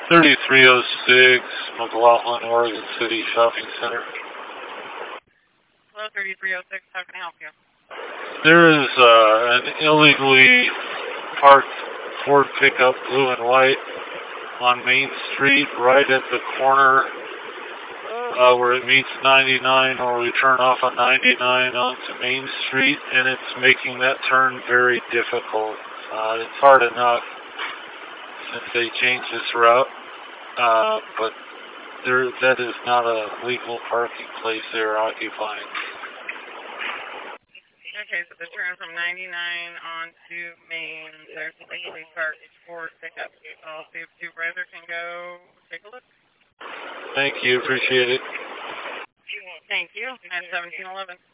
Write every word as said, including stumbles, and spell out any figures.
thirty-three oh six, McLaughlin, Oregon City Shopping Center. Hello, thirty-three oh six, how can I help you? There is uh, an illegally parked Ford pickup, blue and white, on Main Street, right at the corner uh, where it meets ninety-nine, or we turn off on ninety-nine onto Main Street, and it's making that turn very difficult. Uh, it's hard enough since they changed this route, uh, but there, that is not a legal parking place they're occupying. Okay, so the turn from ninety-nine onto Main, there's a legally parked Ford pickup. I'll see if Supervisor can go take a look. Thank you, appreciate it. Thank you, and seventeen eleven.